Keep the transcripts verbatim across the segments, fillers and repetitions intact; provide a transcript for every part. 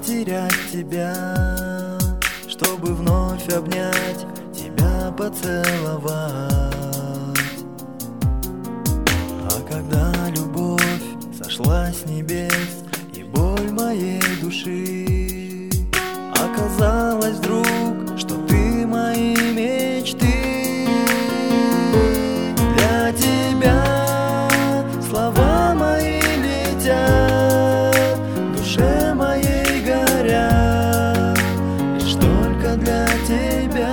потерять тебя, чтобы вновь обнять тебя, поцеловать. А когда любовь сошла с небес, и боль моей души, оказалось вдруг, что ты мои мечты. Для тебя слова мои летят, в душе моей горят, лишь только для тебя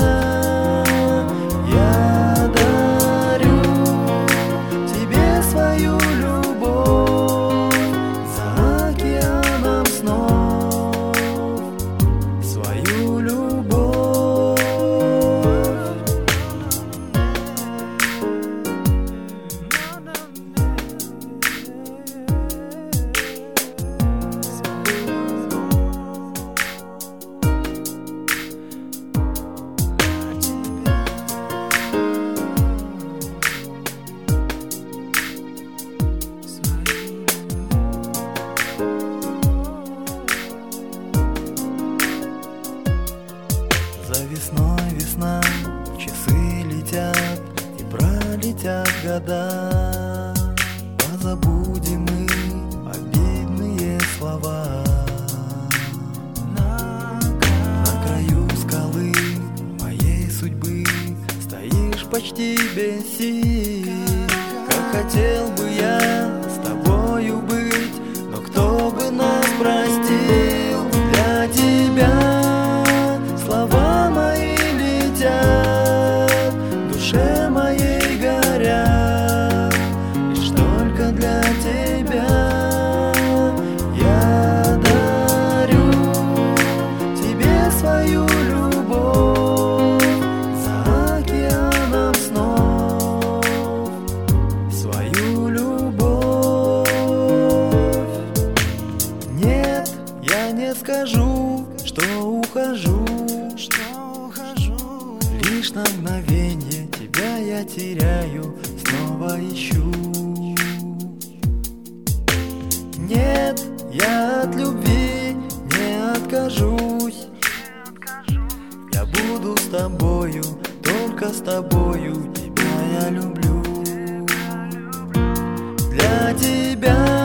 я дарю тебе свою любовь за океаном снов, свою любовь. За весной весна, часы летят, и пролетят года. Позабудем мы обидные слова. На краю скалы моей судьбы стоишь почти без сил. Как хотел бы я с тобою быть, но кто бы нас простил? Для тебя слова мои летят, в душе моей горят, лишь только для тебя я дарю тебе свою любовь за океаном снов, свою любовь. Нет, я не скажу, что ухожу, что ухожу. Лишь на мгновенье тебя я теряю, снова ищу. Нет, я от любви не откажусь. Я буду с тобою, только с тобою, тебя я люблю. Для тебя